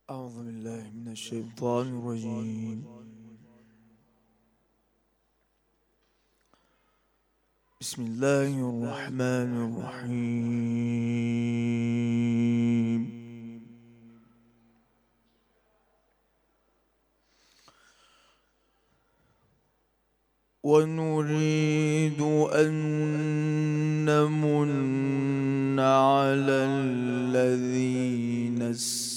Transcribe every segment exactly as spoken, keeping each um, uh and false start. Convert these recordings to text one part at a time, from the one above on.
أعوذ بالله من الشيطان الرجيم. بسم الله الرحمن الرحيم. ونريد أن نمن على الذين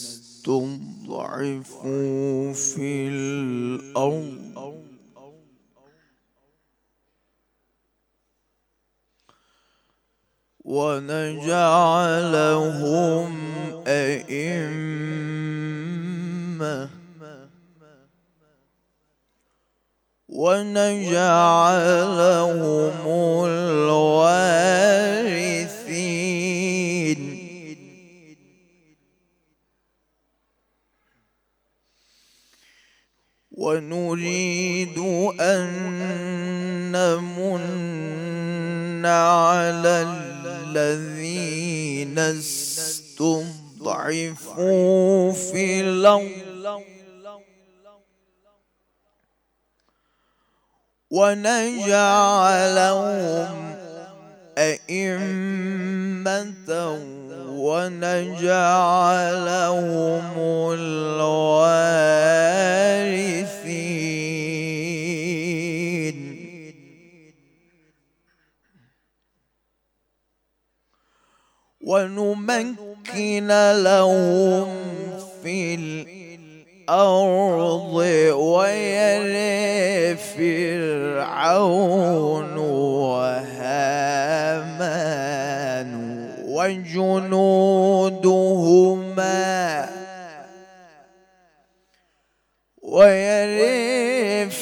استضعفوا في الأرض ونجعلهم أئمة ونجعلهم الوارثين ونريد أن نمن على الذين استضعفوا في الأرض ونجعلهم أئمة ونجعلهم الوارثين ونمكن لهم في الأرض ويرث فرعون وهامان وجنودهما ويرث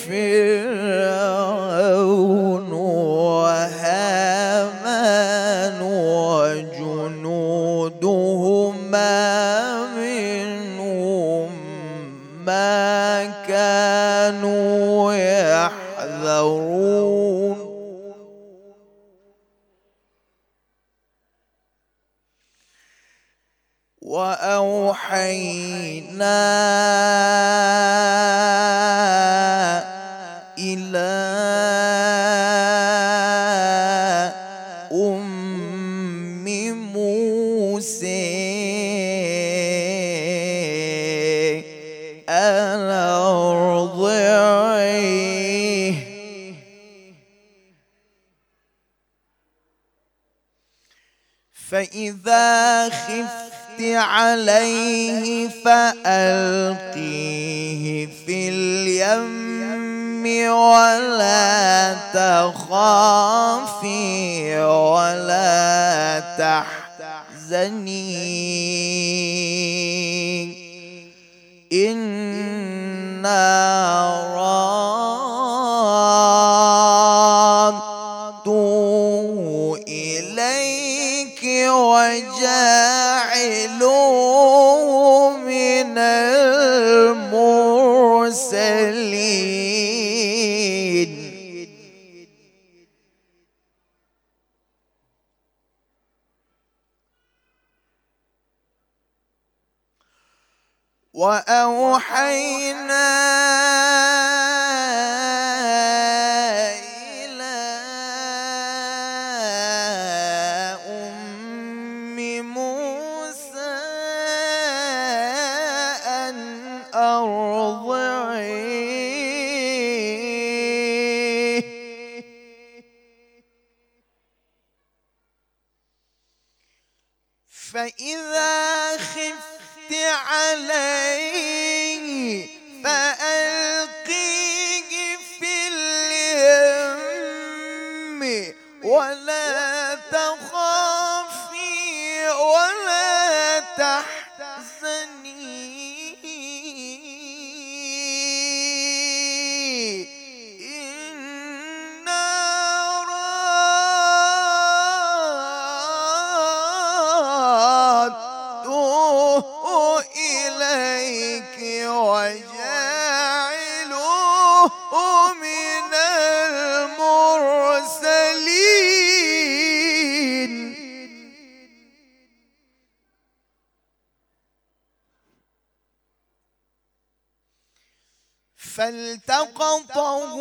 فرعون وهامان وجنودهما منهم ما كانوا يحذرون وأوحينا إلى أم موسى أن أرضعيه فإذا خفت عليه فألقيه في اليم ولا تخافي ولا تحزني إنا رادوه إليك وجاعلوه من المرسلين وأوحينا إلى أم موسى أن أرضعيه فإذا خفت عليه فألقيه في اليم ولا تخافي ولا تحزني إليك وجاعلوه من المرسلين. فالتقطه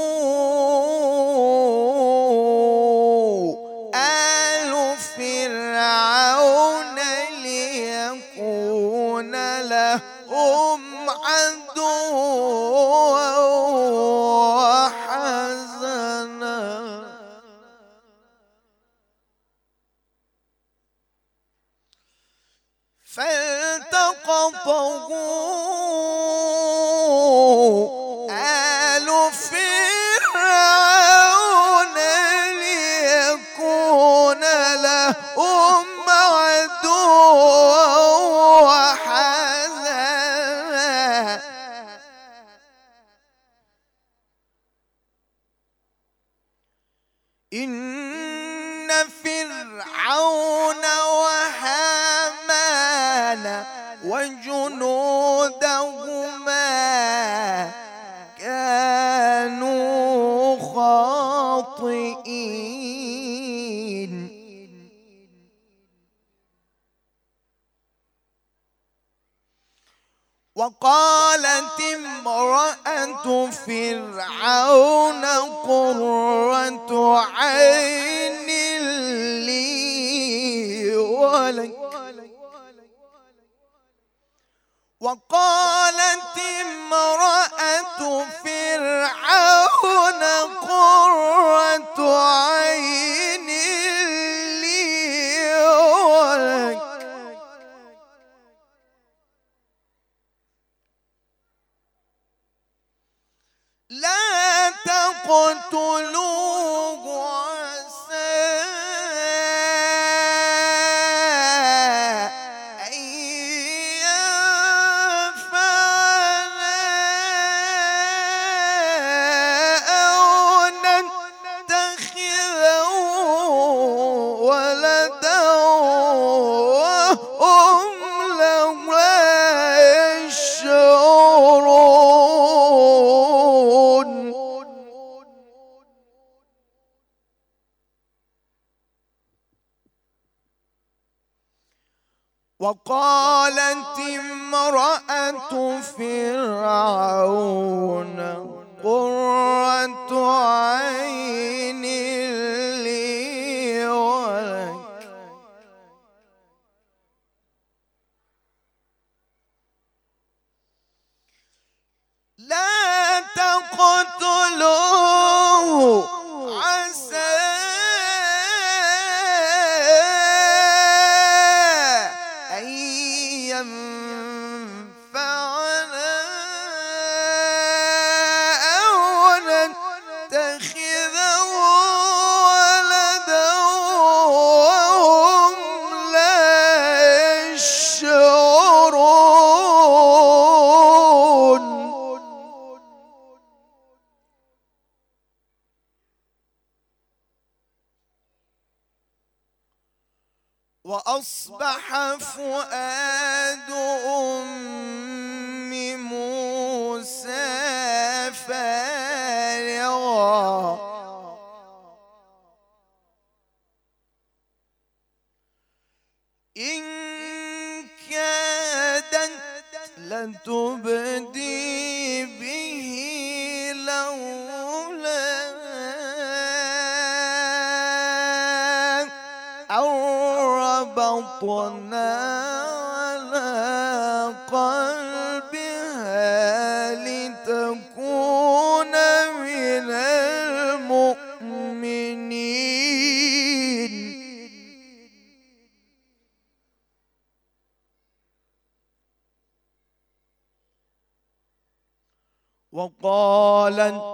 آل فرعون ليكون لهم عدوا وحزنا فالتقطه آل فرعون ليكون لهم عدوا وحزنا إن فرعون وهامان وجنودهما كانوا خاطئين وقالت امرأة فرعون قرة عين لي ولك وقالت امرأة فرعون قرة عين لي ولك لا تقتلوه عسى أن ينفعنا أو نتخذه ولدا وهم لا يشعرون وقالت امرأة فرعون قرة عين لي ولك لا تقتلوه عسى أن ينفعنا أو نتخذه ولدا وهم لا يشعرون وأصبح فؤاد أم موسى فارغا إن كادت لتبدي به لولا أن ربطنا على قلبها لتكون من المؤمنين وقالت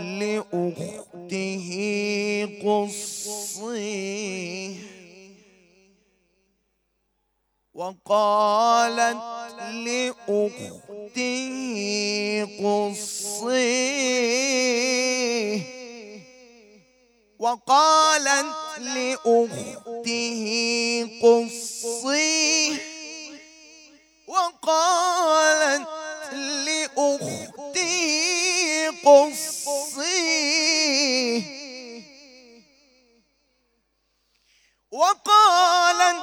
لأخته قصيه وقالت لأخته قصيه وقالت لأخته قصيه وقالت لأخته قصيه وقالت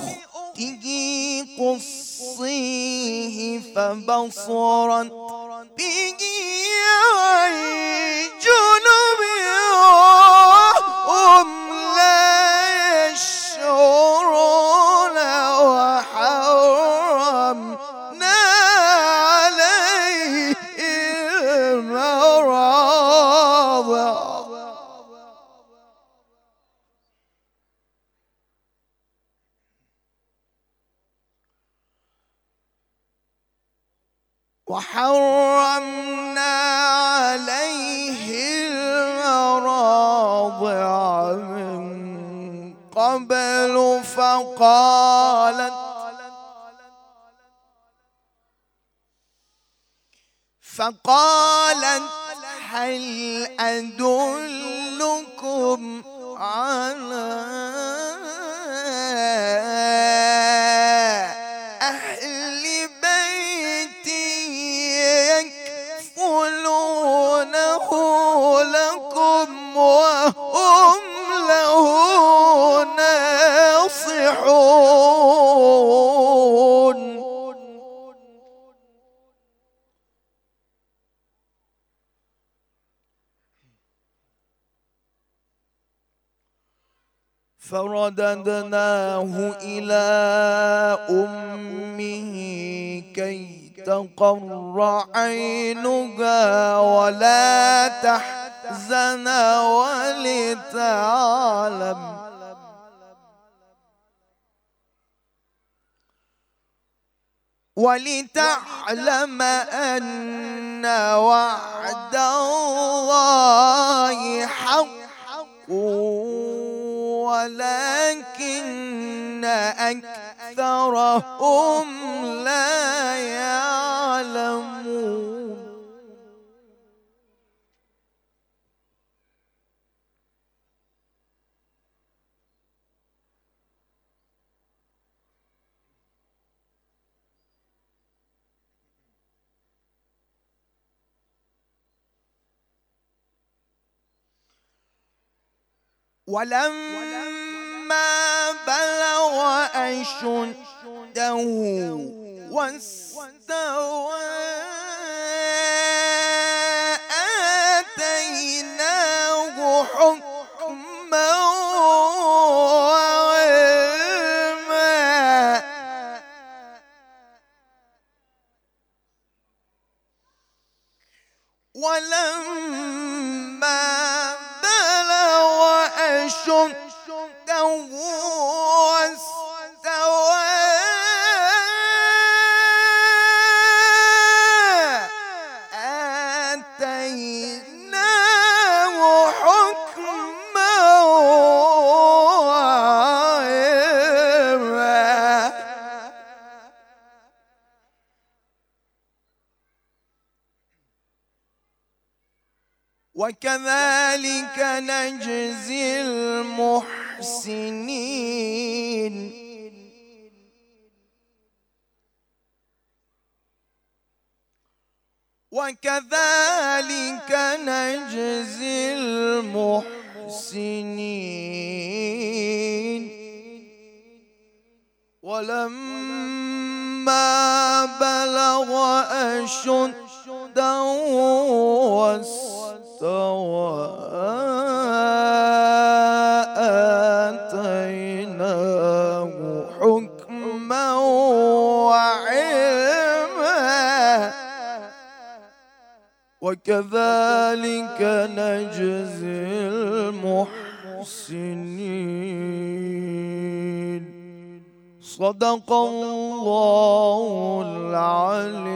لأخته قصيه فبصرت به عن جنوبهم لا يشعرون وحرمنا عليه المراضع وحرمنا عليه المراضع من قبل فقالت فقالت هل أدلكم على أهل بيت يكفلونه لكم وهم له ناصحون فرددناه إلى أمه كي تقر عينها ولا تحزن ولتعلم ولتعلم أن وعد الله حق ولكن أكثرهم لا يعلمون ولما بلغ أشده واستوى آتيناه حكما وعلما ولما أشده واستوى آتيناه حكما وعلما وكذلك نجزي المحسنين وكذلك نجزي المحسنين ولما بلغ أشده آتيناه حكما وعلما وكذلك نجزي المحسنين صدق الله العلي